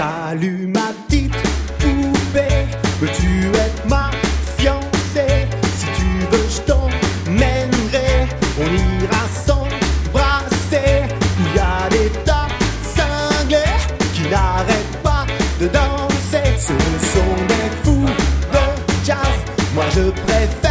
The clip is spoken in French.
Salut ma petite poupée, veux-tu être ma fiancée? Si tu veux je t'emmènerai, on ira s'embrasser. Il y a des tas cinglés qui n'arrêtent pas de danser. Ce sont des fous de jazz, moi je préfère